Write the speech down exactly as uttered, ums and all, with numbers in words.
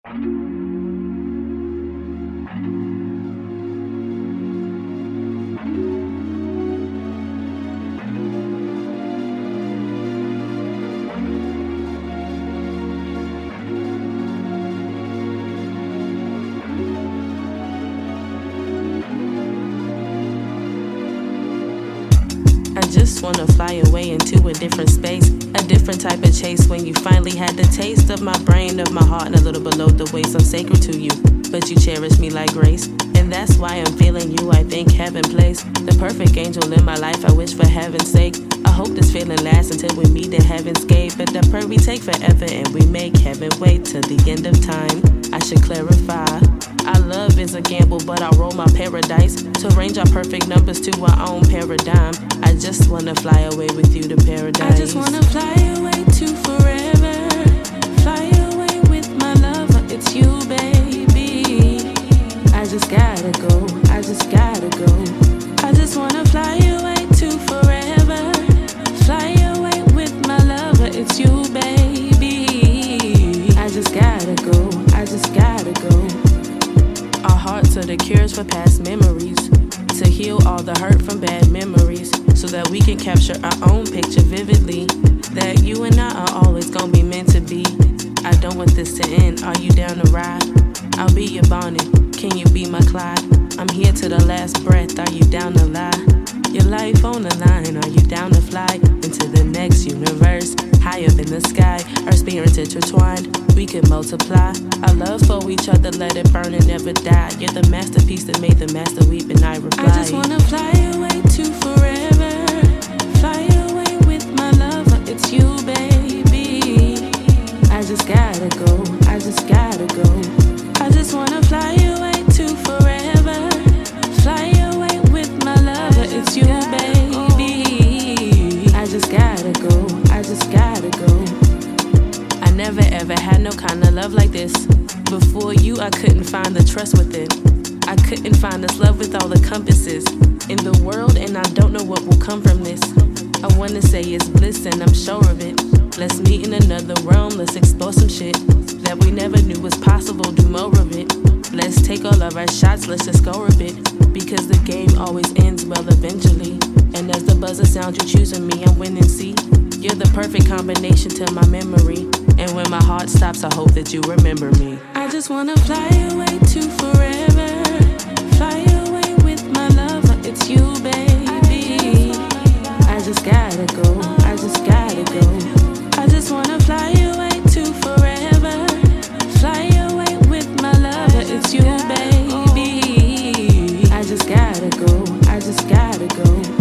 I just wanna fly away into a different space, a different type of chase. When you finally had the taste of my brain, of my heart, and a little below the waist. I'm sacred to you, but you cherish me like grace. And that's why I'm feeling you, I think heaven plays the perfect angel in my life, I wish for heaven's sake. I hope this feeling lasts until we meet at heaven's gate. But the purr we take forever and we make heaven wait till the end of time. I should clarify, our love is a gamble, but I'll roll my paradise to arrange our perfect numbers to our own paradigm. I just wanna fly away with you to paradise. I just wanna fly away to forever. Fly away with my lover, it's you, baby. I just gotta go, I just gotta go. I just wanna fly away to forever. Fly away with my lover, it's you, baby. I just gotta go, I just gotta go. Our hearts are the cures for past memories, to heal all the hurt from bad memories, so that we can capture our own picture vividly, that you and I are always gonna be meant to be. I don't want this to end, are you down to ride? I'll be your Bonnie, can you be my Clyde? I'm here to the last breath, are you down to lie? Your life on the line, are you down to fly into the next universe? High up in the sky, our spirits intertwined, we could multiply our love for each other, let it burn and never die. You're the masterpiece that made the master weep, and I reply, I just wanna fly away to forever. Fly away with my lover, it's you, baby. I just gotta go, I just gotta go. I just wanna fly away to forever. Fly away with my lover, it's you, baby. I just gotta go, I just gotta go. I never ever had no kind of love like this. Before you, I couldn't find the trust with it. I couldn't find this love with all the compasses in the world, and I don't know what will come from this. I wanna say it's bliss, and I'm sure of it. Let's meet in another realm, let's explore some shit that we never knew was possible, do more of it. Let's take all of our shots, let's just score a bit, because the game always ends well eventually. And as the buzzer sounds, you choosing me, I'm winning, see? You're the perfect combination to my memory, and when my heart stops, I hope that you remember me. I just wanna fly away to forever. Fly away with my lover, it's you, baby. I just gotta go, I just gotta go. I just wanna fly away to forever. Fly away with my lover, it's you, baby. I just gotta go, I just gotta go.